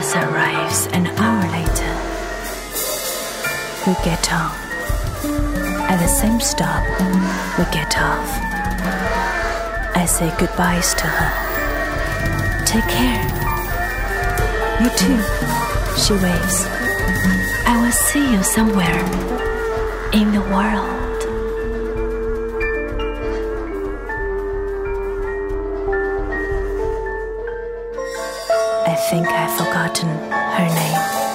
bus arrives an hour later. We get on. At the same stop, we get off. I say goodbyes to her. Take care. You too, she waves. I will see you somewhere in the world. I think I've forgotten her name.